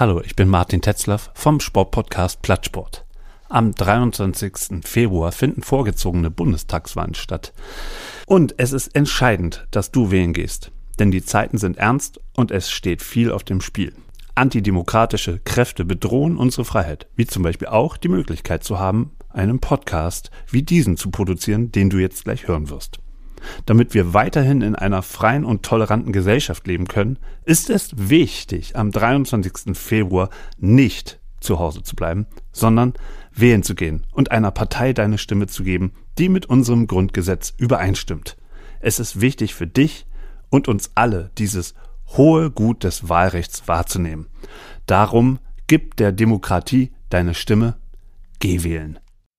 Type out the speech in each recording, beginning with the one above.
Hallo, ich bin Martin Tetzlaff vom Sportpodcast Plattsport. Am 23. Februar finden vorgezogene Bundestagswahlen statt. Und es ist entscheidend, dass du wählen gehst. Denn die Zeiten sind ernst und es steht viel auf dem Spiel. Antidemokratische Kräfte bedrohen unsere Freiheit, wie zum Beispiel auch die Möglichkeit zu haben, einen Podcast wie diesen zu produzieren, den du jetzt gleich hören wirst. Damit wir weiterhin in einer freien und toleranten Gesellschaft leben können, ist es wichtig, am 23. Februar nicht zu Hause zu bleiben, sondern wählen zu gehen und einer Partei deine Stimme zu geben, die mit unserem Grundgesetz übereinstimmt. Es ist wichtig für dich und uns alle, dieses hohe Gut des Wahlrechts wahrzunehmen. Darum gib der Demokratie deine Stimme, geh wählen.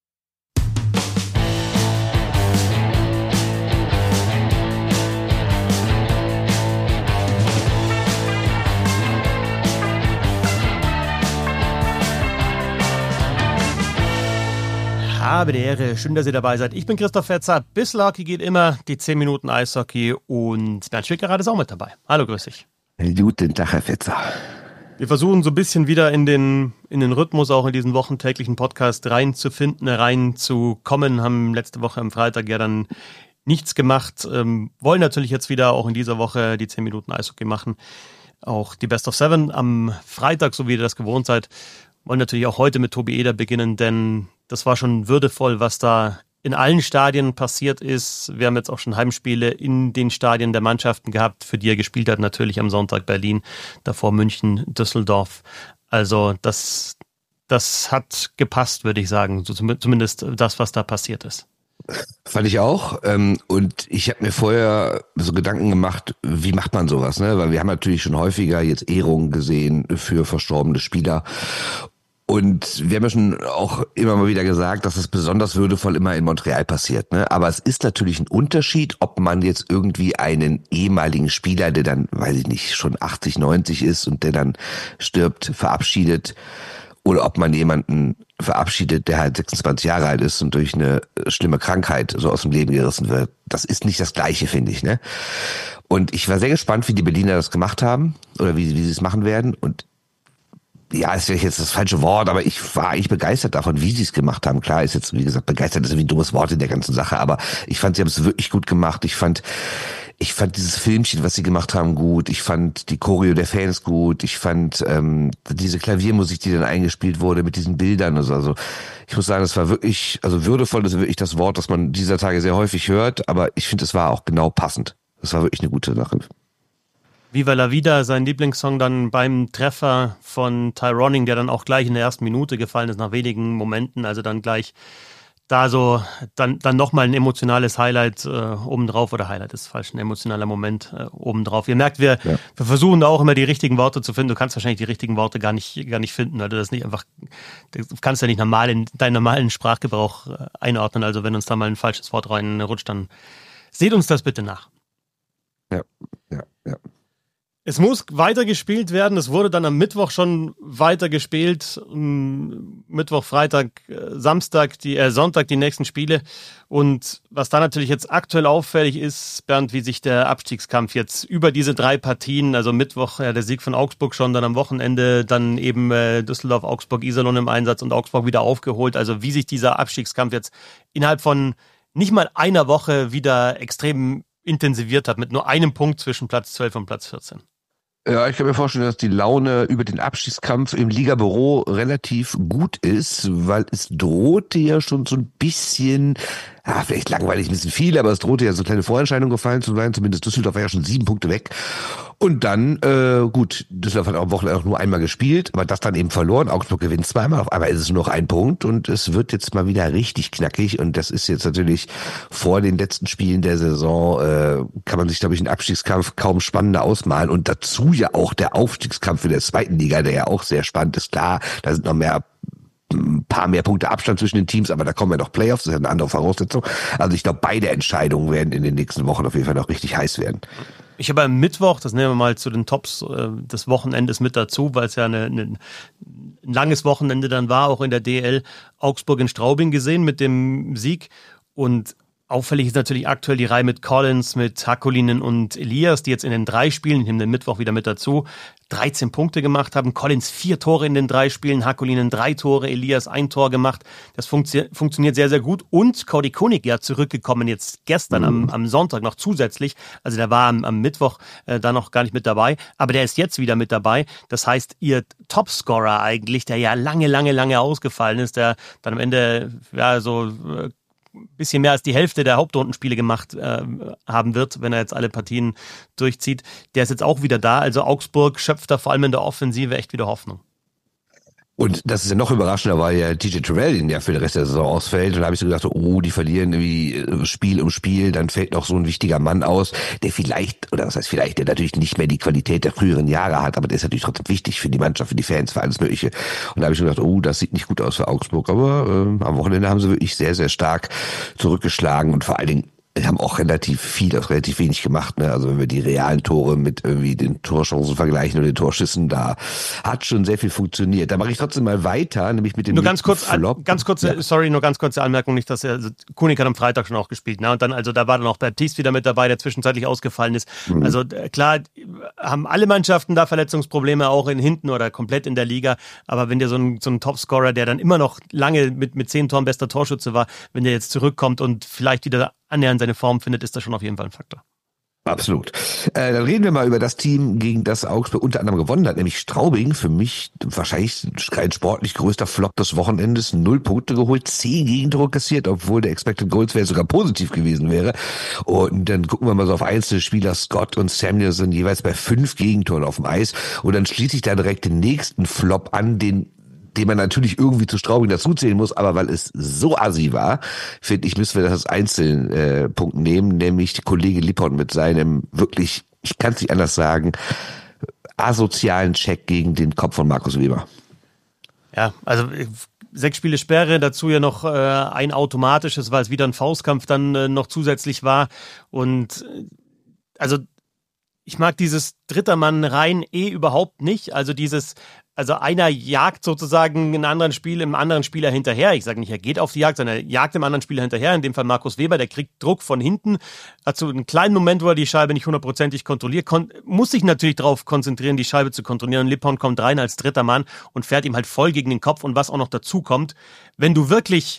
Habe die Ehre, schön, dass ihr dabei seid. Ich bin Christoph Fetzer, Bissl Hockey geht immer, die 10 Minuten Eishockey und Bernd Schwickerath ist auch mit dabei. Hallo, grüß dich. Guten Tag, Herr Fetzer. Wir versuchen so ein bisschen wieder in den Rhythmus auch in diesen wochentäglichen Podcast reinzukommen, haben letzte Woche am Freitag ja dann nichts gemacht, wollen natürlich jetzt wieder auch in dieser Woche die 10 Minuten Eishockey machen, auch die Best of Seven am Freitag, so wie ihr das gewohnt seid. Wollen natürlich auch heute mit Tobi Eder beginnen, denn das war schon würdevoll, was da in allen Stadien passiert ist. Wir haben jetzt auch schon Heimspiele in den Stadien der Mannschaften gehabt, für die er gespielt hat. Natürlich am Sonntag Berlin, davor München, Düsseldorf. Also das hat gepasst, würde ich sagen. So zumindest das, was da passiert ist. Fand ich auch. Und ich habe mir vorher so Gedanken gemacht, wie macht man sowas? Ne? Weil wir haben natürlich schon häufiger jetzt Ehrungen gesehen für verstorbene Spieler. Und wir haben ja schon auch immer mal wieder gesagt, dass es besonders würdevoll immer in Montreal passiert. Ne? Aber es ist natürlich ein Unterschied, ob man jetzt irgendwie einen ehemaligen Spieler, der dann, weiß ich nicht, schon 80, 90 ist und der dann stirbt, verabschiedet, oder ob man jemanden verabschiedet, der halt 26 Jahre alt ist und durch eine schlimme Krankheit so aus dem Leben gerissen wird. Das ist nicht das Gleiche, finde ich. Ne? Und ich war sehr gespannt, wie die Berliner das gemacht haben oder wie sie es machen werden. Und ja, ist vielleicht jetzt das falsche Wort, aber ich war eigentlich begeistert davon, wie sie es gemacht haben. Klar ist jetzt, wie gesagt, begeistert ist irgendwie ein dummes Wort in der ganzen Sache, aber ich fand, sie haben es wirklich gut gemacht. Ich fand dieses Filmchen, was sie gemacht haben, gut. Ich fand die Choreo der Fans gut. Ich fand diese Klaviermusik, die dann eingespielt wurde mit diesen Bildern. Also ich muss sagen, das war wirklich, also würdevoll ist wirklich das Wort, das man dieser Tage sehr häufig hört, aber ich finde, es war auch genau passend. Das war wirklich eine gute Sache. Viva la Vida, sein Lieblingssong dann beim Treffer von Ty Ronning, der dann auch gleich in der ersten Minute gefallen ist, nach wenigen Momenten, also dann gleich da so, dann nochmal ein emotionales Highlight obendrauf, oder Highlight ist falsch, ein emotionaler Moment obendrauf. Ihr merkt, wir versuchen da auch immer die richtigen Worte zu finden. Du kannst wahrscheinlich die richtigen Worte gar nicht finden, weil du das nicht einfach, du kannst ja nicht normal in deinen normalen Sprachgebrauch einordnen. Also wenn uns da mal ein falsches Wort reinrutscht, dann seht uns das bitte nach. Ja. Es muss weitergespielt werden. Es wurde dann am Mittwoch schon weitergespielt. Mittwoch, Freitag, Sonntag die nächsten Spiele. Und was da natürlich jetzt aktuell auffällig ist, Bernd, wie sich der Abstiegskampf jetzt über diese 3 Partien, also Mittwoch der Sieg von Augsburg schon, dann am Wochenende dann eben Düsseldorf, Augsburg, Iserlohn im Einsatz und Augsburg wieder aufgeholt. Also wie sich dieser Abstiegskampf jetzt innerhalb von nicht mal einer Woche wieder extrem intensiviert hat, mit nur einem Punkt zwischen Platz 12 und Platz 14. Ja, ich kann mir vorstellen, dass die Laune über den Abstiegskampf im Ligabüro relativ gut ist, weil es drohte ja schon so ein bisschen, vielleicht langweilig ein bisschen viel, aber es drohte ja so kleine Vorentscheidungen gefallen zu sein, zumindest Düsseldorf war ja schon 7 Punkte weg. Und dann, gut, Düsseldorf hat am Wochenende auch nur einmal gespielt, aber das dann eben verloren. Augsburg gewinnt zweimal, auf einmal ist es nur noch 1 Punkt und es wird jetzt mal wieder richtig knackig und das ist jetzt natürlich vor den letzten Spielen der Saison, kann man sich, glaube ich, einen Abstiegskampf kaum spannender ausmalen und dazu ja auch der Aufstiegskampf in der 2. Liga, der ja auch sehr spannend ist. Klar, da sind noch ein paar mehr Punkte Abstand zwischen den Teams, aber da kommen ja noch Playoffs, das ist ja eine andere Voraussetzung. Also ich glaube, beide Entscheidungen werden in den nächsten Wochen auf jeden Fall noch richtig heiß werden. Ich habe am Mittwoch, das nehmen wir mal zu den Tops des Wochenendes mit dazu, weil es ja ein langes Wochenende dann war, auch in der DL, Augsburg in Straubing gesehen mit dem Sieg und Auffällig ist natürlich aktuell die Reihe mit Collins, mit Hakulinen und Elias, die jetzt in den 3 Spielen, ich nehme den Mittwoch wieder mit dazu, 13 Punkte gemacht haben. Collins 4 Tore in den 3 Spielen, Hakulinen 3 Tore, Elias 1 Tor gemacht. Das funktioniert sehr, sehr gut. Und Cody Koenig ja zurückgekommen jetzt gestern am Sonntag noch zusätzlich. Also der war am Mittwoch da noch gar nicht mit dabei, aber der ist jetzt wieder mit dabei. Das heißt, ihr Topscorer eigentlich, der ja lange ausgefallen ist, der dann am Ende ja so bisschen mehr als die Hälfte der Hauptrundenspiele gemacht haben wird, wenn er jetzt alle Partien durchzieht. Der ist jetzt auch wieder da. Also Augsburg schöpft da vor allem in der Offensive echt wieder Hoffnung. Und das ist ja noch überraschender, weil ja TJ Terrell ja für den Rest der Saison ausfällt. Und da habe ich so gedacht, oh, die verlieren irgendwie Spiel um Spiel, dann fällt noch so ein wichtiger Mann aus, der vielleicht, oder was heißt vielleicht, der natürlich nicht mehr die Qualität der früheren Jahre hat, aber der ist natürlich trotzdem wichtig für die Mannschaft, für die Fans, für alles Mögliche. Und da habe ich so gedacht, oh, das sieht nicht gut aus für Augsburg. Aber am Wochenende haben sie wirklich sehr, sehr stark zurückgeschlagen und vor allen Dingen haben auch relativ wenig gemacht, ne? Also wenn wir die realen Tore mit irgendwie den Torchancen vergleichen oder den Torschüssen, da hat schon sehr viel funktioniert. Da mache ich trotzdem mal weiter, nämlich mit dem nur ganz kurze Anmerkung, nicht, dass Koenig hat am Freitag schon auch gespielt, ne? Und dann, also da war dann auch Baptiste wieder mit dabei, der zwischenzeitlich ausgefallen ist. Also klar, haben alle Mannschaften da Verletzungsprobleme, auch in hinten oder komplett in der Liga, aber wenn dir so ein Topscorer, der dann immer noch lange mit 10 Toren bester Torschütze war, wenn der jetzt zurückkommt und vielleicht wieder annähernd seine Form findet, ist das schon auf jeden Fall ein Faktor. Absolut. Dann reden wir mal über das Team, gegen das Augsburg unter anderem gewonnen hat, nämlich Straubing. Für mich wahrscheinlich kein sportlich größter Flop des Wochenendes. 0 Punkte geholt, 10 Gegentore kassiert, obwohl der Expected Goals Wert sogar positiv gewesen wäre. Und dann gucken wir mal so auf einzelne Spieler. Scott und Samuel sind jeweils bei 5 Gegentoren auf dem Eis. Und dann schließe ich da direkt den nächsten Flop an, den man natürlich irgendwie zu Straubing dazuzählen muss, aber weil es so assi war, finde ich, müssen wir das als Einzelpunkt nehmen, nämlich Kollege Lippon mit seinem wirklich, ich kann es nicht anders sagen, asozialen Check gegen den Kopf von Markus Weber. Ja, also 6 Spiele Sperre, dazu ja noch ein automatisches, weil es wieder ein Faustkampf dann noch zusätzlich war. Und also ich mag dieses dritter Mann rein überhaupt nicht. Also einer jagt sozusagen im anderen Spieler hinterher. Ich sage nicht, er geht auf die Jagd, sondern er jagt dem anderen Spieler hinterher. In dem Fall Markus Weber, der kriegt Druck von hinten. Hat so einen kleinen Moment, wo er die Scheibe nicht 100%ig kontrolliert. Muss sich natürlich darauf konzentrieren, die Scheibe zu kontrollieren. Und Lippon kommt rein als dritter Mann und fährt ihm halt voll gegen den Kopf. Und was auch noch dazu kommt, wenn du wirklich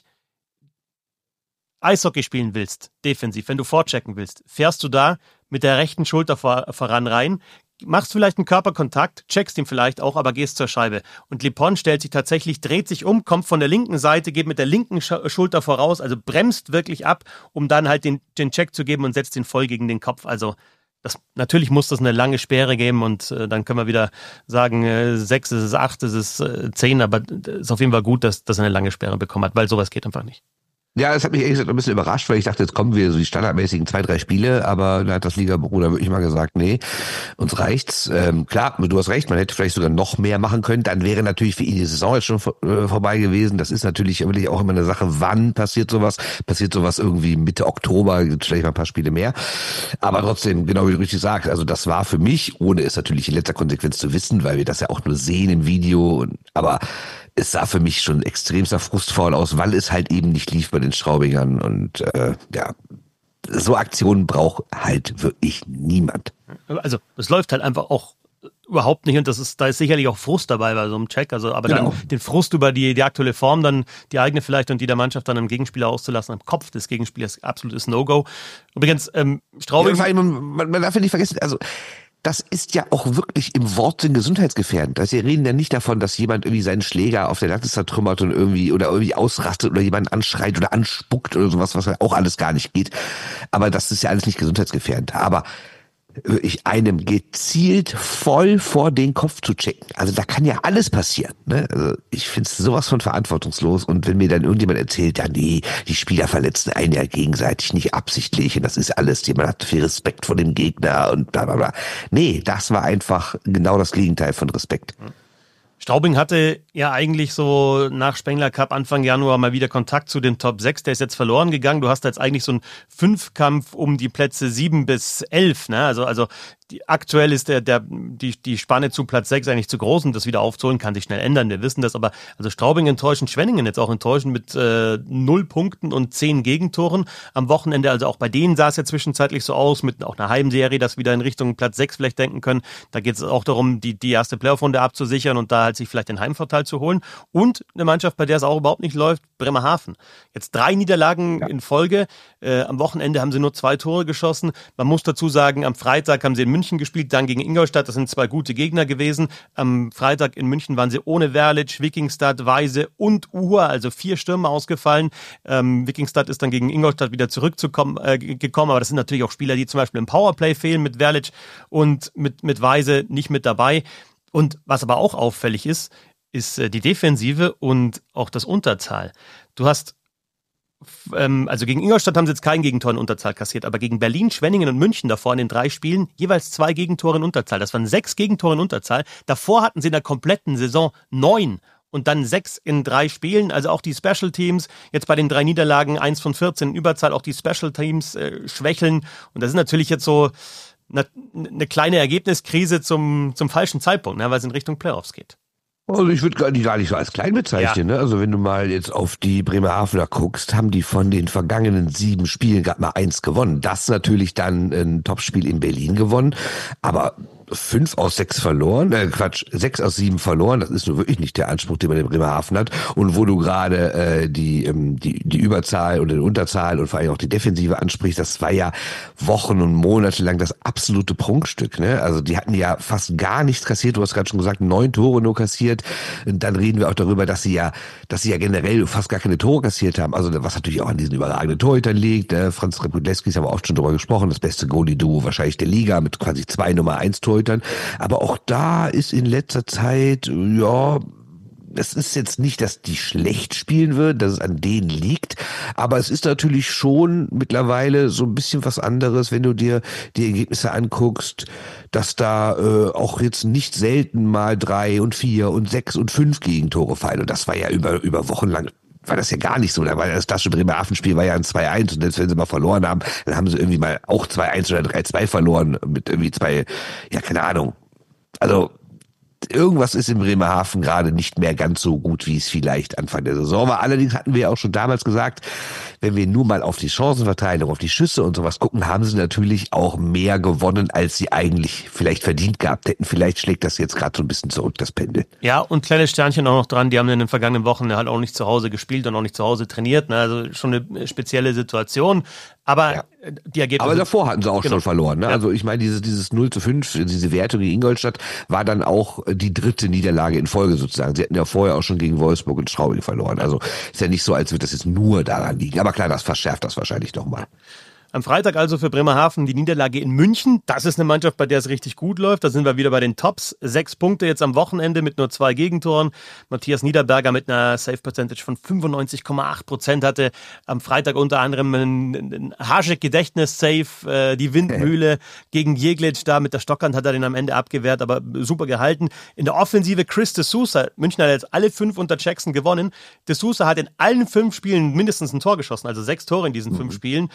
Eishockey spielen willst, defensiv, wenn du vorchecken willst, fährst du da mit der rechten Schulter voran rein, machst vielleicht einen Körperkontakt, checkst ihn vielleicht auch, aber gehst zur Scheibe. Und Lippon stellt sich tatsächlich, dreht sich um, kommt von der linken Seite, geht mit der linken Schulter voraus, also bremst wirklich ab, um dann halt den Check zu geben und setzt ihn voll gegen den Kopf. Also natürlich muss das eine lange Sperre geben und dann können wir wieder sagen, 6 ist es, 8 ist es, 10, aber es ist auf jeden Fall gut, dass er eine lange Sperre bekommen hat, weil sowas geht einfach nicht. Ja, das hat mich ehrlich gesagt ein bisschen überrascht, weil ich dachte, jetzt kommen wir so die standardmäßigen 2-3 Spiele, aber da hat das Liga-Bruder wirklich mal gesagt, nee, uns reicht's. Klar, du hast recht, man hätte vielleicht sogar noch mehr machen können, dann wäre natürlich für ihn die Saison jetzt schon vorbei gewesen. Das ist natürlich wirklich auch immer eine Sache, wann passiert sowas? Passiert sowas irgendwie Mitte Oktober, gibt vielleicht mal ein paar Spiele mehr. Aber trotzdem, genau wie du richtig sagst, also das war für mich, ohne es natürlich in letzter Konsequenz zu wissen, weil wir das ja auch nur sehen im Video, aber es sah für mich schon extremster frustvoll aus, weil es halt eben nicht lief bei den Straubingern und so Aktionen braucht halt wirklich niemand. Also es läuft halt einfach auch überhaupt nicht und da ist sicherlich auch Frust dabei bei so einem Check, also aber genau. Dann den Frust über die aktuelle Form, dann die eigene vielleicht und die der Mannschaft dann am Gegenspieler auszulassen, am Kopf des Gegenspielers, absolutes No-Go. Übrigens, Straubing... Ja, man darf ja nicht vergessen, also das ist ja auch wirklich im Wortsinn gesundheitsgefährdend. Also wir reden ja nicht davon, dass jemand irgendwie seinen Schläger auf der Latte zertrümmert und irgendwie ausrastet oder jemanden anschreit oder anspuckt oder sowas, was ja auch alles gar nicht geht. Aber das ist ja alles nicht gesundheitsgefährdend. Aber wirklich einem gezielt voll vor den Kopf zu checken. Also da kann ja alles passieren. Ne? Also ich finde es sowas von verantwortungslos. Und wenn mir dann irgendjemand erzählt, ja nee, die Spieler verletzen einen ja gegenseitig nicht absichtlich und das ist alles, jemand hat viel Respekt vor dem Gegner und bla bla bla. Nee, das war einfach genau das Gegenteil von Respekt. Straubing hatte ja eigentlich so nach Spengler Cup Anfang Januar mal wieder Kontakt zu den Top 6. Der ist jetzt verloren gegangen. Du hast da jetzt eigentlich so einen Fünfkampf um die Plätze 7 bis 11. Ne? Also aktuell ist die Spanne zu Platz 6 eigentlich zu groß, und das wieder aufzuholen kann sich schnell ändern. Wir wissen das, aber also Straubing enttäuschen, Schwenningen jetzt auch enttäuschen mit 0 Punkten und 10 Gegentoren am Wochenende. Also auch bei denen sah es ja zwischenzeitlich so aus, mit auch einer Heimserie, dass wieder in Richtung Platz 6 vielleicht denken können. Da geht es auch darum, die erste Playoff-Runde abzusichern und da halt sich vielleicht den Heimvorteil zu holen. Und eine Mannschaft, bei der es auch überhaupt nicht läuft, Bremerhaven. Jetzt 3 Niederlagen in Folge. Am Wochenende haben sie nur 2 Tore geschossen. Man muss dazu sagen, am Freitag haben sie in München gespielt, dann gegen Ingolstadt. Das sind 2 gute Gegner gewesen. Am Freitag in München waren sie ohne Werlic, Wikingstad, Weise und Uhre, also 4 Stürmer ausgefallen. Wikingstad ist dann gegen Ingolstadt wieder zurückgekommen, aber das sind natürlich auch Spieler, die zum Beispiel im Powerplay fehlen mit Werlic und mit Weise nicht mit dabei. Und was aber auch auffällig ist die Defensive und auch das Unterzahl. Du hast also gegen Ingolstadt haben sie jetzt kein Gegentor in Unterzahl kassiert, aber gegen Berlin, Schwenningen und München davor in den 3 Spielen jeweils 2 Gegentore in Unterzahl. Das waren 6 Gegentore in Unterzahl. Davor hatten sie in der kompletten Saison 9 und dann 6 in 3 Spielen. Also auch die Special Teams, jetzt bei den 3 Niederlagen 1 von 14 in Überzahl, auch die Special Teams schwächeln. Und das ist natürlich jetzt so eine kleine Ergebniskrise zum falschen Zeitpunkt, ne, weil es in Richtung Playoffs geht. Also ich würde gar nicht so als klein bezeichnen. Ja. Ne? Also wenn du mal jetzt auf die Bremerhavener guckst, haben die von den vergangenen 7 Spielen gerade mal 1 gewonnen. Das natürlich dann ein Topspiel in Berlin gewonnen, aber 5 aus 6 verloren, 6 aus 7 verloren, das ist nur wirklich nicht der Anspruch, den man in Bremerhaven hat. Und wo du gerade die Überzahl und die Unterzahl und vor allem auch die Defensive ansprichst, das war ja Wochen und Monate lang das absolute Prunkstück. Ne? Also die hatten ja fast gar nichts kassiert, du hast gerade schon gesagt, 9 Tore nur kassiert. Und dann reden wir auch darüber, dass sie ja generell fast gar keine Tore kassiert haben. Also was natürlich auch an diesen überragenden Torhütern liegt. Franz Repudlewski, haben wir oft schon drüber gesprochen, das beste Goalie-Duo wahrscheinlich der Liga mit quasi 2 Nummer 1 Torhütern. Aber auch da ist in letzter Zeit, ja, es ist jetzt nicht, dass die schlecht spielen würden, dass es an denen liegt, aber es ist natürlich schon mittlerweile so ein bisschen was anderes, wenn du dir die Ergebnisse anguckst, dass da auch jetzt nicht selten mal 3 und 4 und 6 und 5 Gegentore fallen. Und das war ja über Wochen lang war das ja gar nicht so. Da war das klassische Bremerhaven-Spiel war ja ein 2-1 und selbst wenn sie mal verloren haben, dann haben sie irgendwie mal auch 2-1 oder 3-2 verloren mit irgendwie 2, ja keine Ahnung. Also irgendwas ist in Bremerhaven gerade nicht mehr ganz so gut, wie es vielleicht Anfang der Saison war. Allerdings hatten wir ja auch schon damals gesagt, wenn wir nur mal auf die Chancenverteilung, auf die Schüsse und sowas gucken, haben sie natürlich auch mehr gewonnen, als sie eigentlich vielleicht verdient gehabt hätten. Vielleicht schlägt das jetzt gerade so ein bisschen zurück, das Pendel. Ja, und kleines Sternchen auch noch dran, die haben in den vergangenen Wochen halt auch nicht zu Hause gespielt und auch nicht zu Hause trainiert. Ne? Also schon eine spezielle Situation. Aber ja. Die Ergebnisse. Aber davor hatten sie auch schon verloren. Ne? Ja. Also ich meine, dieses 0-5, diese Werte gegen Ingolstadt, war dann auch die 3. Niederlage in Folge sozusagen. Sie hatten ja vorher auch schon gegen Wolfsburg und Straubing verloren. Also ist ja nicht so, als würde das jetzt nur daran liegen. Aber klar, das verschärft das wahrscheinlich nochmal. Am Freitag also für Bremerhaven die Niederlage in München. Das ist eine Mannschaft, bei der es richtig gut läuft. Da sind wir wieder bei den Tops. 6 Punkte jetzt am Wochenende mit nur 2 Gegentoren. Matthias Niederberger mit einer Save-Percentage von 95,8% hatte am Freitag unter anderem ein Haschek-Gedächtnis-Save, die Windmühle gegen Jeglic. Da mit der Stockhand hat er den am Ende abgewehrt, aber super gehalten. In der Offensive Chris de Sousa. München hat jetzt alle 5 unter Jackson gewonnen. De Sousa hat in allen 5 Spielen mindestens ein Tor geschossen, also 6 Tore in diesen 5 Spielen.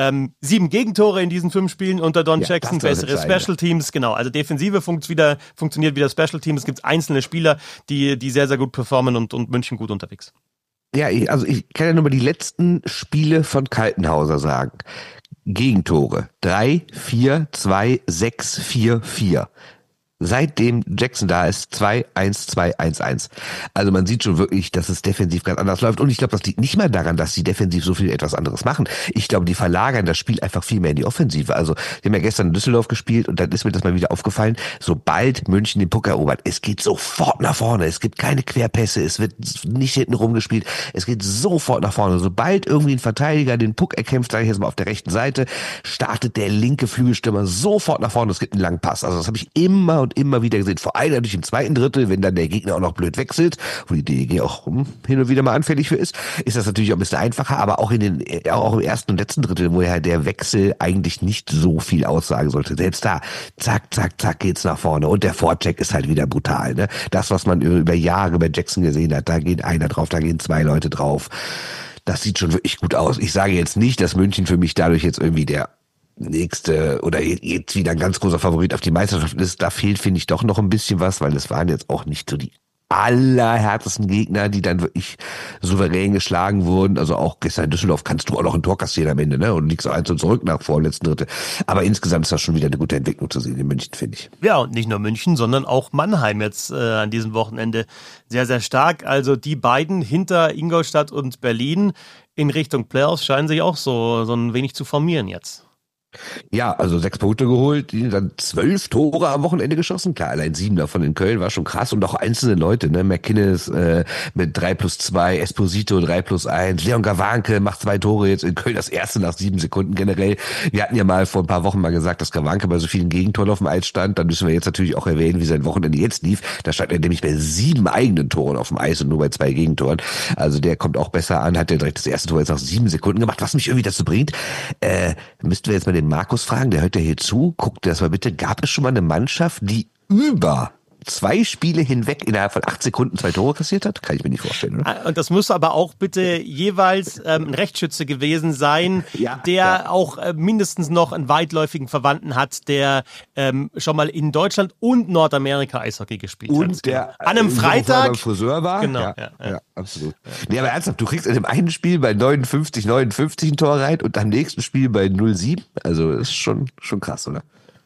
7 Gegentore in diesen 5 Spielen unter Don Jackson, bessere Special Teams, genau. Also Defensive funktioniert wieder Special Teams. Es gibt einzelne Spieler, die sehr, sehr gut performen und München gut unterwegs. Ja, ich kann ja nur mal die letzten Spiele von Kaltenhauser sagen. Gegentore 3, 4, 2, 6, 4, 4. Seitdem Jackson da ist, 2-1-2-1-1. Also man sieht schon wirklich, dass es defensiv ganz anders läuft. Und ich glaube, das liegt nicht mal daran, dass sie defensiv so viel etwas anderes machen. Ich glaube, die verlagern das Spiel einfach viel mehr in die Offensive. Also die haben ja gestern in Düsseldorf gespielt und dann ist mir das mal wieder aufgefallen, sobald München den Puck erobert, es geht sofort nach vorne. Es gibt keine Querpässe, es wird nicht hinten rumgespielt. Es geht sofort nach vorne. Sobald irgendwie ein Verteidiger den Puck erkämpft, sage ich jetzt mal auf der rechten Seite, startet der linke Flügelstürmer sofort nach vorne. Es gibt einen langen Pass. Also das habe ich immer wieder gesehen. Vor allem natürlich im zweiten Drittel, wenn dann der Gegner auch noch blöd wechselt, wo die DEG auch hin und wieder mal anfällig für ist das natürlich auch ein bisschen einfacher, aber auch auch im ersten und letzten Drittel, wo ja der Wechsel eigentlich nicht so viel aussagen sollte. Selbst da, zack, zack, zack, geht's nach vorne und der Vorcheck ist halt wieder brutal. Ne? Das, was man über Jahre bei Jackson gesehen hat, da geht einer drauf, da gehen 2 Leute drauf. Das sieht schon wirklich gut aus. Ich sage jetzt nicht, dass München für mich dadurch jetzt irgendwie der nächste oder jetzt wieder ein ganz großer Favorit auf die Meisterschaft ist. Da fehlt, finde ich, doch noch ein bisschen was, weil es waren jetzt auch nicht so die allerhärtesten Gegner, die dann wirklich souverän geschlagen wurden. Also auch gestern in Düsseldorf kannst du auch noch ein Tor kassieren am Ende, ne? Und liegst 1 und zurück nach vorletzten Drittel. Aber insgesamt ist das schon wieder eine gute Entwicklung zu sehen in München, finde ich. Ja, und nicht nur München, sondern auch Mannheim jetzt an diesem Wochenende sehr, sehr stark. Also die beiden hinter Ingolstadt und Berlin in Richtung Playoffs scheinen sich auch so ein wenig zu formieren jetzt. Ja, also 6 Punkte geholt, die dann 12 Tore am Wochenende geschossen. Klar, allein 7 davon in Köln war schon krass und auch einzelne Leute, ne? McInnes mit 3+2, Esposito 3+1, Leon Gawanke macht 2 Tore jetzt in Köln, das erste nach 7 Sekunden generell. Wir hatten ja mal vor ein paar Wochen mal gesagt, dass Gawanke bei so vielen Gegentoren auf dem Eis stand. Dann müssen wir jetzt natürlich auch erwähnen, wie sein Wochenende jetzt lief. Da stand er nämlich bei 7 eigenen Toren auf dem Eis und nur bei 2 Gegentoren. Also der kommt auch besser an, hat ja direkt das erste Tor jetzt nach 7 Sekunden gemacht, was mich irgendwie dazu bringt. Müssten wir jetzt mal den Markus fragen, der hört ja hier zu, guckt das mal bitte, gab es schon mal eine Mannschaft, die über 2 Spiele hinweg innerhalb von 8 Sekunden 2 Tore kassiert hat? Kann ich mir nicht vorstellen, oder? Und das muss aber auch bitte jeweils ein Rechtsschütze gewesen sein, der auch mindestens noch einen weitläufigen Verwandten hat, der schon mal in Deutschland und Nordamerika Eishockey gespielt hat. Und der an einem Freitag beim Friseur war. Genau, ja, absolut. Nee, aber ernsthaft, du kriegst in dem einen Spiel bei 59 ein Tor rein und am nächsten Spiel bei 07. Also das ist schon krass, oder?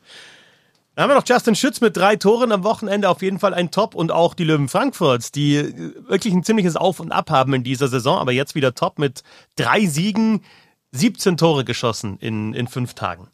Dann haben wir noch Justin Schütz mit 3 Toren am Wochenende, auf jeden Fall ein Top. Und auch die Löwen Frankfurt, die wirklich ein ziemliches Auf und Ab haben in dieser Saison, aber jetzt wieder top mit 3 Siegen, 17 Tore geschossen in 5 Tagen.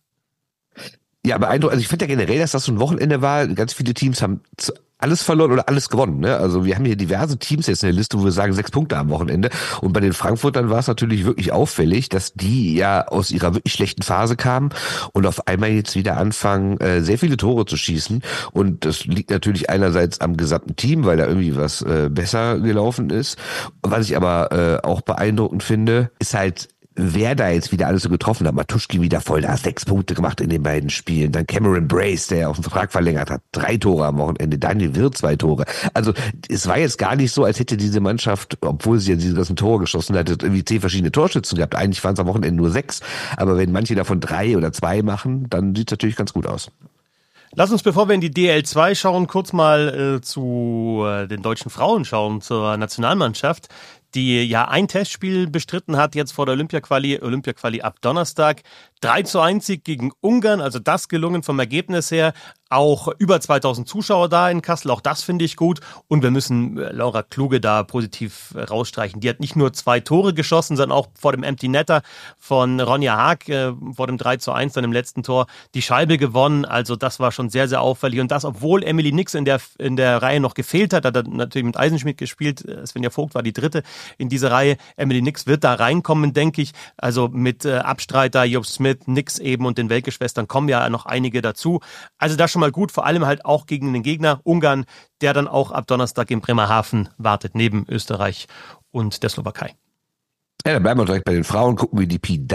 Ja, beeindruckend. Also ich finde ja generell, dass das so ein Wochenende war. Ganz viele Teams haben alles verloren oder alles gewonnen, ne? Also wir haben hier diverse Teams jetzt in der Liste, wo wir sagen 6 Punkte am Wochenende. Und bei den Frankfurtern war es natürlich wirklich auffällig, dass die ja aus ihrer wirklich schlechten Phase kamen und auf einmal jetzt wieder anfangen, sehr viele Tore zu schießen. Und das liegt natürlich einerseits am gesamten Team, weil da irgendwie was besser gelaufen ist. Was ich aber auch beeindruckend finde, ist halt, wer da jetzt wieder alles so getroffen hat. Matuschki wieder voll da, 6 Punkte gemacht in den beiden Spielen. Dann Cameron Brace, der auch einen Vertrag verlängert hat, 3 Tore am Wochenende. Daniel Wirth 2 Tore. Also es war jetzt gar nicht so, als hätte diese Mannschaft, obwohl sie ja diese ganzen Tore geschossen hat, irgendwie 10 verschiedene Torschützen gehabt. Eigentlich waren es am Wochenende nur 6. Aber wenn manche davon 3 oder 2 machen, dann sieht es natürlich ganz gut aus. Lass uns, bevor wir in die DL2 schauen, kurz mal zu den deutschen Frauen schauen, zur Nationalmannschaft, die ja ein Testspiel bestritten hat, jetzt vor der Olympia-Quali ab Donnerstag. 3:1 Sieg gegen Ungarn, also das gelungen vom Ergebnis her. Auch über 2000 Zuschauer da in Kassel, auch das finde ich gut. Und wir müssen Laura Kluge da positiv rausstreichen. Die hat nicht nur 2 Tore geschossen, sondern auch vor dem Empty Netter von Ronja Haag, vor dem 3:1 dann im letzten Tor, die Scheibe gewonnen. Also das war schon sehr, sehr auffällig. Und das, obwohl Emily Nix in der Reihe noch gefehlt hat natürlich mit Eisenschmidt gespielt. Svenja Vogt war die dritte in dieser Reihe. Emily Nix wird da reinkommen, denke ich. Also mit Abstreiter, Job Smith, Nix eben und den Welke-Schwestern kommen ja noch einige dazu. Also das schon mal gut, vor allem halt auch gegen den Gegner Ungarn, der dann auch ab Donnerstag in Bremerhaven wartet, neben Österreich und der Slowakei. Ja, dann bleiben wir direkt bei den Frauen, gucken wir die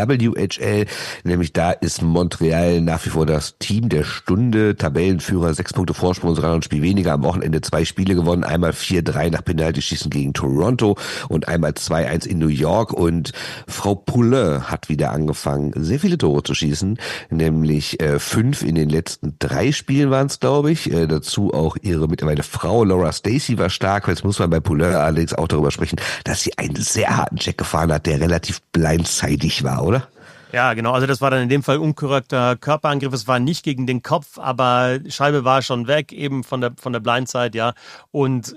PWHL, nämlich da ist Montreal nach wie vor das Team der Stunde, Tabellenführer, 6 Punkte Vorsprung, sogar noch ein Spiel weniger, am Wochenende 2 Spiele gewonnen, einmal 4:3 nach Penaltyschießen gegen Toronto und einmal 2:1 in New York und Frau Poulain hat wieder angefangen, sehr viele Tore zu schießen, nämlich 5 in den letzten 3 Spielen waren es, glaube ich, dazu auch ihre mittlerweile Frau Laura Stacey war stark, jetzt muss man bei Poulain allerdings auch darüber sprechen, dass sie einen sehr harten Check gefahren hat, der relativ blindseitig war, oder? Ja, genau. Also das war dann in dem Fall unkorrekter Körperangriff. Es war nicht gegen den Kopf, aber die Scheibe war schon weg, eben von der Blindside, ja. Und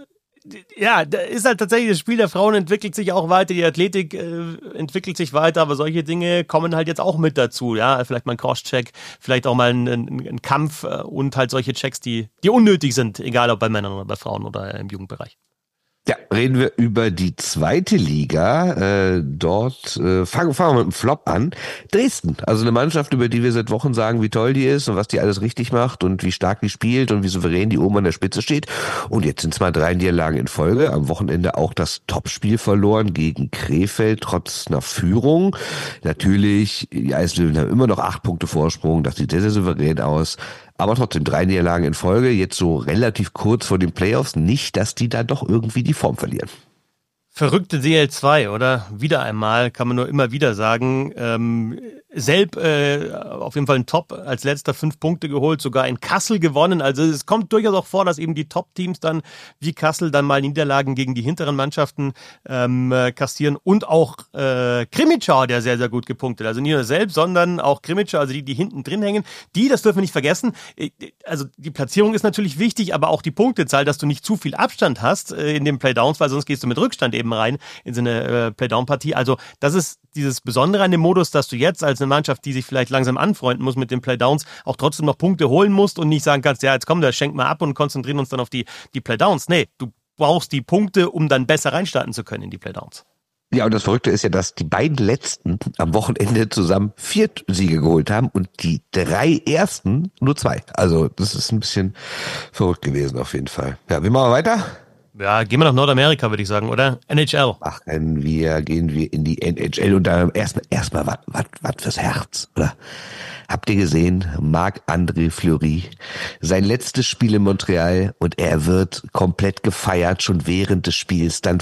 ja, da ist halt tatsächlich das Spiel der Frauen entwickelt sich auch weiter, die Athletik entwickelt sich weiter, aber solche Dinge kommen halt jetzt auch mit dazu, ja. Vielleicht mal ein Crosscheck, vielleicht auch mal ein Kampf und halt solche Checks, die unnötig sind, egal ob bei Männern oder bei Frauen oder im Jugendbereich. Ja, reden wir über die zweite Liga. Dort fangen wir mit dem Flop an. Dresden, also eine Mannschaft, über die wir seit Wochen sagen, wie toll die ist und was die alles richtig macht und wie stark die spielt und wie souverän die oben an der Spitze steht. Und jetzt sind es mal 3 Niederlagen in Folge. Am Wochenende auch das Topspiel verloren gegen Krefeld, trotz einer Führung. Natürlich, die Eislöwen haben immer noch 8 Punkte Vorsprung. Das sieht sehr, sehr souverän aus. Aber trotzdem 3 Niederlagen in Folge, jetzt so relativ kurz vor den Playoffs. Nicht, dass die da doch irgendwie die Form verlieren. Verrückte DL2, oder? Wieder einmal, kann man nur immer wieder sagen. Selb auf jeden Fall ein Top, als letzter 5 Punkte geholt, sogar in Kassel gewonnen. Also es kommt durchaus auch vor, dass eben die Top-Teams dann wie Kassel dann mal Niederlagen gegen die hinteren Mannschaften kassieren. Und auch Krimitschau hat ja sehr, sehr gut gepunktet. Also nicht nur Selb, sondern auch Krimitschau, also die hinten drin hängen. Das dürfen wir nicht vergessen. Also die Platzierung ist natürlich wichtig, aber auch die Punktezahl, dass du nicht zu viel Abstand hast in den Playdowns, weil sonst gehst du mit Rückstand eben rein in so eine Playdown-Partie. Also das ist dieses Besondere an dem Modus, dass du jetzt als eine Mannschaft, die sich vielleicht langsam anfreunden muss mit den Playdowns, auch trotzdem noch Punkte holen musst und nicht sagen kannst, ja, jetzt komm, da schenk mal ab und konzentrieren uns dann auf die Playdowns. Nee, du brauchst die Punkte, um dann besser reinstarten zu können in die Playdowns. Ja, und das Verrückte ist ja, dass die beiden letzten am Wochenende zusammen 4 Siege geholt haben und die 3 ersten nur 2. Also das ist ein bisschen verrückt gewesen auf jeden Fall. Ja, wie machen wir weiter? Ja, gehen wir nach Nordamerika, würde ich sagen, oder? NHL. Gehen wir in die NHL und da erstmal was fürs Herz, oder? Habt ihr gesehen, Marc-André Fleury, sein letztes Spiel in Montreal und er wird komplett gefeiert, schon während des Spiels, dann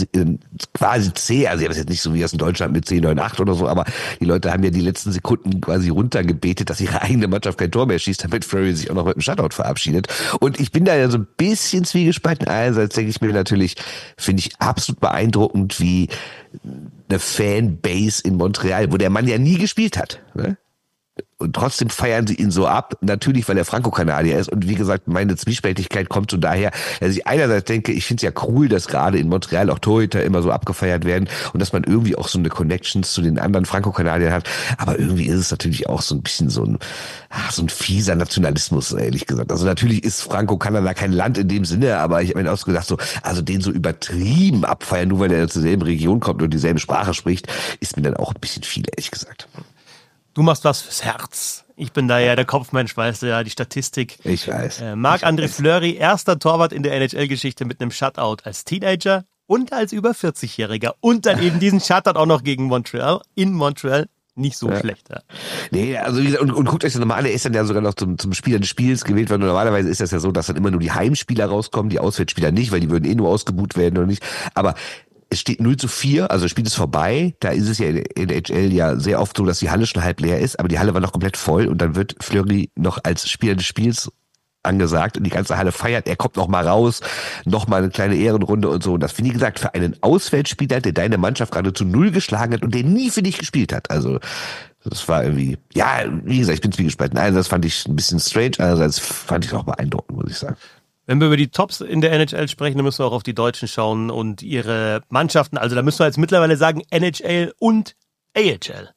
quasi C, also ich habe es jetzt nicht so wie das in Deutschland mit 10, 9, 8 oder so, aber die Leute haben ja die letzten Sekunden quasi runtergebetet, dass ihre eigene Mannschaft kein Tor mehr schießt, damit Fleury sich auch noch mit dem Shutout verabschiedet. Und ich bin da ja so ein bisschen zwiegespalten. Einerseits denke ich mir natürlich, finde ich absolut beeindruckend, wie eine Fanbase in Montreal, wo der Mann ja nie gespielt hat, ne? Und trotzdem feiern sie ihn so ab, natürlich, weil er Franco-Kanadier ist. Und wie gesagt, meine Zwiespältigkeit kommt so daher, dass ich einerseits denke, ich finde es ja cool, dass gerade in Montreal auch Torhüter immer so abgefeiert werden und dass man irgendwie auch so eine Connections zu den anderen Franco-Kanadiern hat. Aber irgendwie ist es natürlich auch so ein bisschen so ein fieser Nationalismus, ehrlich gesagt. Also natürlich ist Franco-Kanada kein Land in dem Sinne, aber ich habe mir auch so gedacht, also den so übertrieben abfeiern, nur weil er zur selben Region kommt und dieselbe Sprache spricht, ist mir dann auch ein bisschen viel, ehrlich gesagt. Du machst was fürs Herz. Ich bin da ja der Kopfmensch, weißt du ja, die Statistik. Ich weiß. Marc-André Fleury, erster Torwart in der NHL-Geschichte mit einem Shutout als Teenager und als über 40-Jähriger. Und dann eben diesen Shutout auch noch gegen Montreal, in Montreal. Nicht so schlecht, ja. Nee, also wie gesagt, und guckt euch das nochmal an, er ist dann ja sogar noch zum Spieler des Spiels gewählt worden. Normalerweise ist das ja so, dass dann immer nur die Heimspieler rauskommen, die Auswärtsspieler nicht, weil die würden nur ausgebuht werden oder nicht. Aber es steht 0:4, also das Spiel ist vorbei. Da ist es ja in der NHL ja sehr oft so, dass die Halle schon halb leer ist, aber die Halle war noch komplett voll und dann wird Fleury noch als Spieler des Spiels angesagt und die ganze Halle feiert. Er kommt noch mal raus, noch mal eine kleine Ehrenrunde und so. Und das finde ich gesagt für einen Auswärtsspieler, der deine Mannschaft gerade zu 0 geschlagen hat und der nie für dich gespielt hat. Also das war irgendwie, ja, wie gesagt, ich bin zwiegespalten. Einerseits fand ich ein bisschen strange, andererseits fand ich auch beeindruckend, muss ich sagen. Wenn wir über die Tops in der NHL sprechen, dann müssen wir auch auf die Deutschen schauen und ihre Mannschaften. Also da müssen wir jetzt mittlerweile sagen NHL und AHL.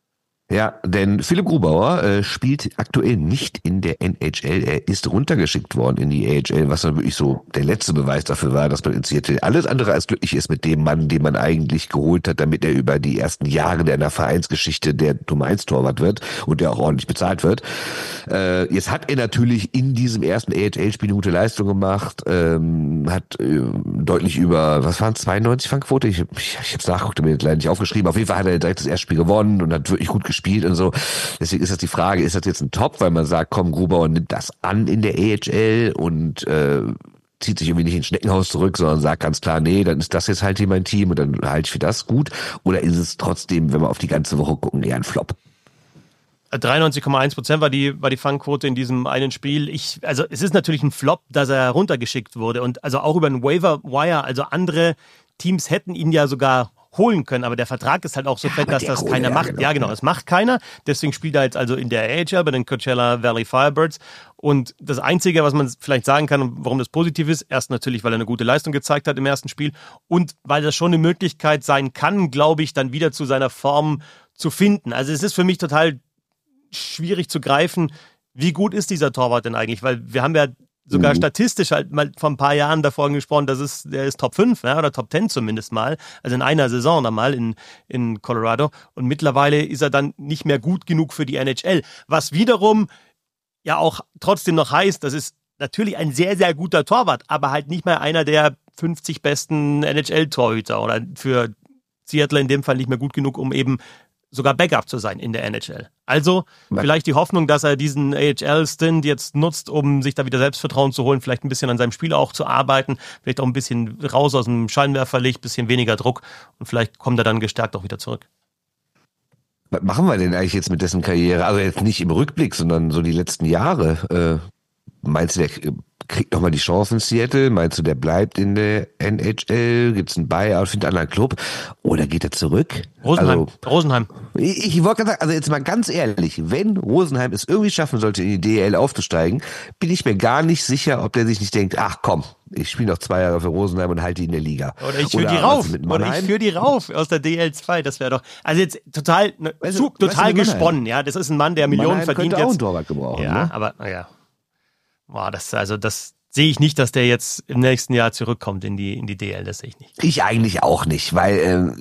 Ja, denn Philipp Grubauer spielt aktuell nicht in der NHL. Er ist runtergeschickt worden in die AHL, was dann wirklich so der letzte Beweis dafür war, dass man in Seattle alles andere als glücklich ist mit dem Mann, den man eigentlich geholt hat, damit er über die ersten Jahre der Vereinsgeschichte der Nummer 1 Torwart wird und der auch ordentlich bezahlt wird. Jetzt hat er natürlich in diesem ersten AHL-Spiel eine gute Leistung gemacht, hat deutlich über, was waren 92 Fangquote? Ich hab's nachgeguckt, aber mir leider nicht aufgeschrieben. Auf jeden Fall hat er direkt das erste Spiel gewonnen und hat wirklich gut gespielt und so. Deswegen ist das die Frage, ist das jetzt ein Top, weil man sagt, komm, Grubauer nimmt das an in der AHL und zieht sich irgendwie nicht ins Schneckenhaus zurück, sondern sagt ganz klar, nee, dann ist das jetzt halt hier mein Team und dann halte ich für das gut. Oder ist es trotzdem, wenn wir auf die ganze Woche gucken, eher ein Flop? 93,1% war die Fangquote in diesem einen Spiel. Also es ist natürlich ein Flop, dass er runtergeschickt wurde und also auch über einen Waiver-Wire, also andere Teams hätten ihn ja sogar holen können, aber der Vertrag ist halt auch so fett, dass das keiner macht. Ja, genau, das macht keiner. Deswegen spielt er jetzt also in der AHL bei den Coachella Valley Firebirds. Und das Einzige, was man vielleicht sagen kann und warum das positiv ist, erst natürlich, weil er eine gute Leistung gezeigt hat im ersten Spiel und weil das schon eine Möglichkeit sein kann, glaube ich, dann wieder zu seiner Form zu finden. Also es ist für mich total schwierig zu greifen, wie gut ist dieser Torwart denn eigentlich, weil wir haben ja sogar statistisch halt mal vor ein paar Jahren davon gesprochen, der ist Top 5, ja, oder Top 10 zumindest mal, also in einer Saison einmal in Colorado und mittlerweile ist er dann nicht mehr gut genug für die NHL, was wiederum ja auch trotzdem noch heißt, das ist natürlich ein sehr, sehr guter Torwart, aber halt nicht mehr einer der 50 besten NHL-Torhüter oder für Seattle in dem Fall nicht mehr gut genug, um eben sogar Backup zu sein in der NHL. Also vielleicht die Hoffnung, dass er diesen AHL-Stint jetzt nutzt, um sich da wieder Selbstvertrauen zu holen, vielleicht ein bisschen an seinem Spiel auch zu arbeiten, vielleicht auch ein bisschen raus aus dem Scheinwerferlicht, ein bisschen weniger Druck und vielleicht kommt er dann gestärkt auch wieder zurück. Was machen wir denn eigentlich jetzt mit dessen Karriere? Also jetzt nicht im Rückblick, sondern so die letzten Jahre. Meinst du, der kriegt nochmal die Chance in Seattle? Meinst du, der bleibt in der NHL? Gibt's einen Buyout für einen anderen Club? Oder geht er zurück? Rosenheim. Ich wollte gerade sagen, also jetzt mal ganz ehrlich, wenn Rosenheim es irgendwie schaffen sollte, in die DEL aufzusteigen, bin ich mir gar nicht sicher, ob der sich nicht denkt, ach komm, ich spiele noch 2 Jahre für Rosenheim und halte die in der Liga. Oder ich führe die rauf aus der DL2, das wäre doch, also jetzt total gesponnen, ja, das ist ein Mann, der Millionen Mannheim verdient könnte auch jetzt. einen Torwart gebrauchen, ja, ne? aber naja. Boah, das sehe ich nicht, dass der jetzt im nächsten Jahr zurückkommt in die DL, das sehe ich nicht. Ich eigentlich auch nicht, weil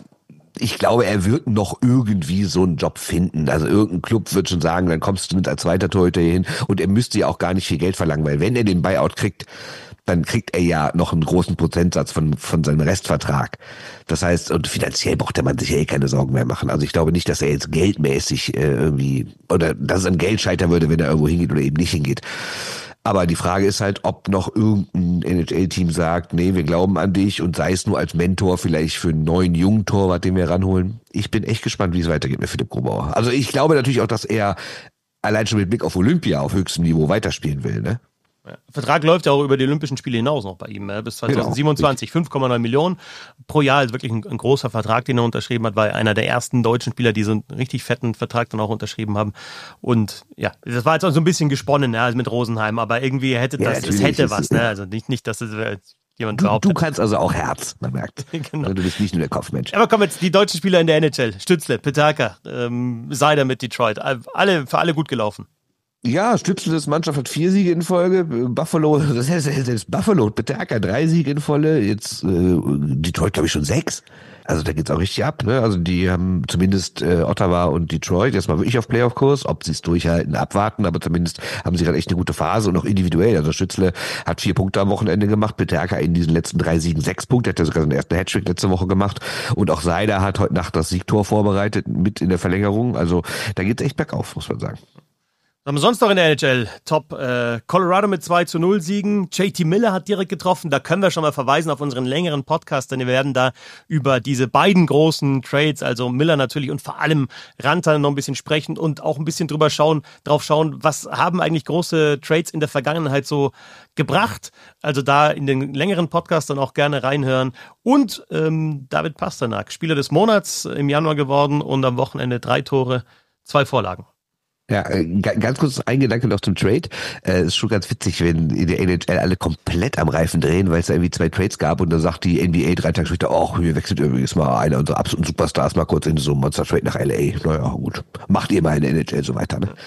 ich glaube, er wird noch irgendwie so einen Job finden. Also irgendein Club wird schon sagen, dann kommst du mit als zweiter Torhüter hier hin und er müsste ja auch gar nicht viel Geld verlangen, weil wenn er den Buyout kriegt, dann kriegt er ja noch einen großen Prozentsatz von seinem Restvertrag. Das heißt, und finanziell braucht der Mann sich ja eh keine Sorgen mehr machen. Also ich glaube nicht, dass er jetzt geldmäßig irgendwie, oder dass es an Geld scheitern würde, wenn er irgendwo hingeht oder eben nicht hingeht. Aber die Frage ist halt, ob noch irgendein NHL-Team sagt, nee, wir glauben an dich und sei es nur als Mentor vielleicht für einen neuen jungen Torwart, den wir ranholen. Ich bin echt gespannt, wie es weitergeht mit Philipp Grubauer. Also ich glaube natürlich auch, dass er allein schon mit Blick auf Olympia auf höchstem Niveau weiterspielen will, ne? Ja. Vertrag läuft ja auch über die Olympischen Spiele hinaus noch bei ihm, bis 2027, 5,9 Millionen pro Jahr, ist wirklich ein großer Vertrag, den er unterschrieben hat, war einer der ersten deutschen Spieler, die so einen richtig fetten Vertrag dann auch unterschrieben haben und ja, das war jetzt auch so ein bisschen gesponnen, ja, mit Rosenheim, aber irgendwie hätte es hätte was, ne, also nicht, dass es jemand behauptet. Du kannst also auch Herz, man merkt. Genau. Du bist nicht nur der Kopfmensch. Aber komm jetzt, die deutschen Spieler in der NHL, Stützle, Peterka, Seider mit Detroit, für alle gut gelaufen. Ja, Stützles Mannschaft hat 4 Siege in Folge. Buffalo, das heißt selbst Buffalo und Peterka 3 Siege in Folge. Jetzt Detroit, glaube ich, schon 6. Also da geht's auch richtig ab, ne? Also die haben zumindest Ottawa und Detroit jetzt mal wirklich auf Playoff-Kurs. Ob sie es durchhalten, abwarten, aber zumindest haben sie gerade echt eine gute Phase und auch individuell. Also Stützle hat 4 Punkte am Wochenende gemacht, Peterka in diesen letzten 3 Siegen 6 Punkte, hat ja sogar seinen ersten Hattrick letzte Woche gemacht. Und auch Seider hat heute Nacht das Siegtor vorbereitet mit in der Verlängerung. Also da geht's echt bergauf, muss man sagen. Was haben wir sonst noch in der NHL? Top. Colorado mit 2-0 Siegen. JT Miller hat direkt getroffen. Da können wir schon mal verweisen auf unseren längeren Podcast, denn wir werden da über diese beiden großen Trades, also Miller natürlich und vor allem Rantanen noch ein bisschen sprechen und auch ein bisschen drauf schauen, was haben eigentlich große Trades in der Vergangenheit so gebracht. Also da in den längeren Podcast dann auch gerne reinhören. Und David Pastrnak, Spieler des Monats im Januar geworden und am Wochenende 3 Tore, 2 Vorlagen. Ja, ganz kurz ein Gedanke noch zum Trade. Ist schon ganz witzig, wenn in der NHL alle komplett am Reifen drehen, weil es da irgendwie 2 Trades gab und dann sagt die NBA 3 Tage später, hier wechselt übrigens mal einer unserer absoluten Superstars mal kurz in so einen Monster-Trade nach LA. Naja, gut. Macht ihr mal in der NHL so weiter, ne?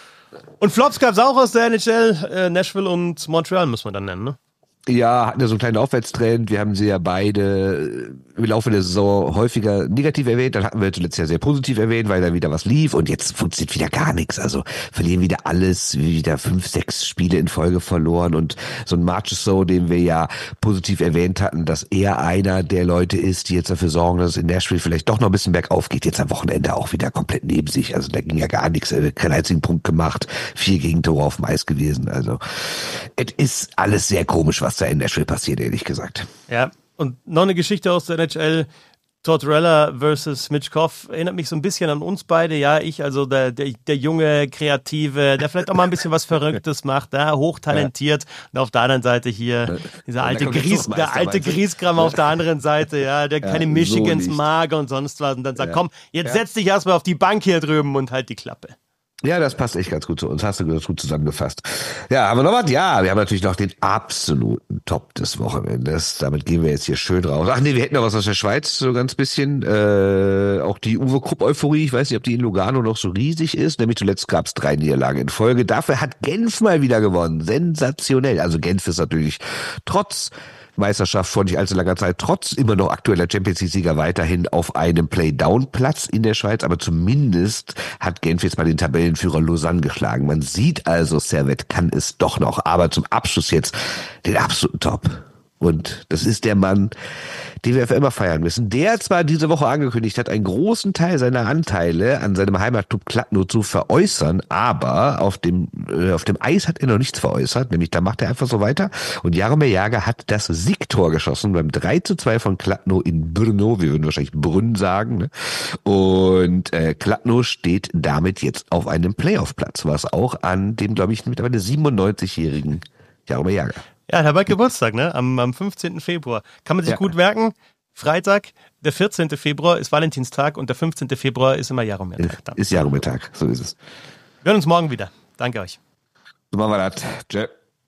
Und Flops gab's auch aus der NHL. Nashville und Montreal muss man dann nennen, ne? Ja, hatten ja so einen kleinen Aufwärtstrend. Wir haben sie ja beide im Laufe der Saison häufiger negativ erwähnt. Dann hatten wir zuletzt ja sehr positiv erwähnt, weil da wieder was lief. Und jetzt funktioniert wieder gar nichts. Also verlieren wieder alles, wieder 5, 6 Spiele in Folge verloren. Und so ein Marchessault, den wir ja positiv erwähnt hatten, dass er einer der Leute ist, die jetzt dafür sorgen, dass es in Nashville vielleicht doch noch ein bisschen bergauf geht. Jetzt am Wochenende auch wieder komplett neben sich. Also da ging ja gar nichts. Keinen einzigen Punkt gemacht. 4 Gegentore auf dem Eis gewesen. Also es ist alles sehr komisch, was da in Nashville passiert, ehrlich gesagt. Ja, und noch eine Geschichte aus der NHL. Tortorella versus Mitchkov erinnert mich so ein bisschen an uns beide. Ja, ich, also der junge Kreative, der vielleicht auch mal ein bisschen was Verrücktes macht, ja, hochtalentiert. Und auf der anderen Seite hier dieser alte Grieskram auf der anderen Seite, ja, der keine Michigans mag und sonst was. Und dann sagt, komm, jetzt setz dich erstmal auf die Bank hier drüben und halt die Klappe. Ja, das passt echt ganz gut zu uns. Hast du ganz gut zusammengefasst. Ja, haben wir noch was? Ja, wir haben natürlich noch den absoluten Top des Wochenendes. Damit gehen wir jetzt hier schön raus. Ach nee, wir hätten noch was aus der Schweiz, so ganz bisschen. Auch die Uwe Krupp-Euphorie. Ich weiß nicht, ob die in Lugano noch so riesig ist. Nämlich zuletzt gab es 3 Niederlagen in Folge. Dafür hat Genf mal wieder gewonnen. Sensationell. Also Genf ist natürlich trotz Meisterschaft vor nicht allzu langer Zeit, trotz immer noch aktueller Champions-League-Sieger weiterhin auf einem Play-Down-Platz in der Schweiz, aber zumindest hat Genf jetzt mal den Tabellenführer Lausanne geschlagen. Man sieht also, Servette kann es doch noch, aber zum Abschluss jetzt den absoluten Top. Und das ist der Mann, den wir für immer feiern müssen, der zwar diese Woche angekündigt hat, einen großen Teil seiner Anteile an seinem Heimatclub Kladno zu veräußern, aber auf dem Eis hat er noch nichts veräußert, nämlich da macht er einfach so weiter. Und Jaromir Jagr hat das Siegtor geschossen beim 3:2 von Kladno in Brno, wir würden wahrscheinlich Brünn sagen, ne? Und Kladno steht damit jetzt auf einem Playoff-Platz, was auch an dem, glaube ich, mittlerweile 97-jährigen Jaromir Jagr. Ja, der hat bald Geburtstag, ne? Am 15. Februar. Kann man sich gut merken. Freitag, der 14. Februar ist Valentinstag und der 15. Februar ist immer Jaromir-Tag. Ist Jaromir-Tag, so ist es. Wir hören uns morgen wieder. Danke euch. So machen wir das. Tschö.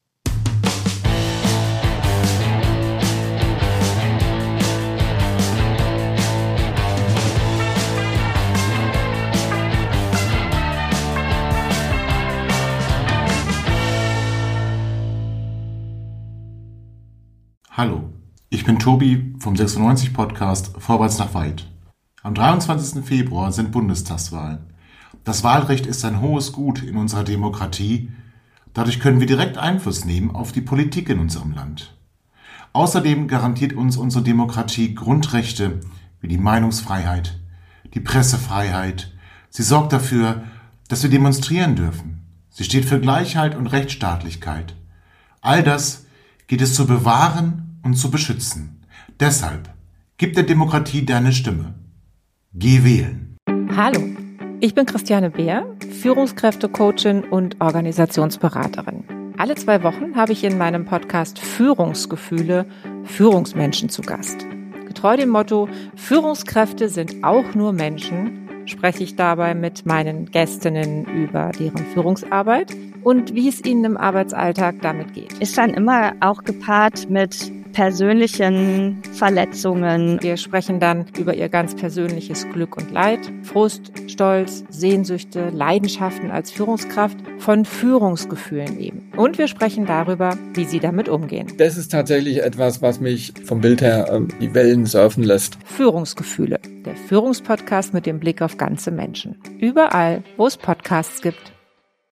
Hallo, ich bin Tobi vom 96-Podcast Vorwärts nach weit. Am 23. Februar sind Bundestagswahlen. Das Wahlrecht ist ein hohes Gut in unserer Demokratie. Dadurch können wir direkt Einfluss nehmen auf die Politik in unserem Land. Außerdem garantiert uns unsere Demokratie Grundrechte wie die Meinungsfreiheit, die Pressefreiheit. Sie sorgt dafür, dass wir demonstrieren dürfen. Sie steht für Gleichheit und Rechtsstaatlichkeit. All das geht es zu bewahren und zu beschützen. Deshalb, gib der Demokratie deine Stimme. Geh wählen. Hallo, ich bin Christiane Beer, Führungskräftecoachin und Organisationsberaterin. Alle 2 Wochen habe ich in meinem Podcast Führungsgefühle Führungsmenschen zu Gast. Getreu dem Motto, Führungskräfte sind auch nur Menschen, spreche ich dabei mit meinen Gästinnen über deren Führungsarbeit und wie es ihnen im Arbeitsalltag damit geht. Ist dann immer auch gepaart mit persönlichen Verletzungen. Wir sprechen dann über ihr ganz persönliches Glück und Leid, Frust, Stolz, Sehnsüchte, Leidenschaften als Führungskraft, von Führungsgefühlen eben. Und wir sprechen darüber, wie sie damit umgehen. Das ist tatsächlich etwas, was mich vom Bild her die Wellen surfen lässt. Führungsgefühle, der Führungspodcast mit dem Blick auf ganze Menschen. Überall, wo es Podcasts gibt.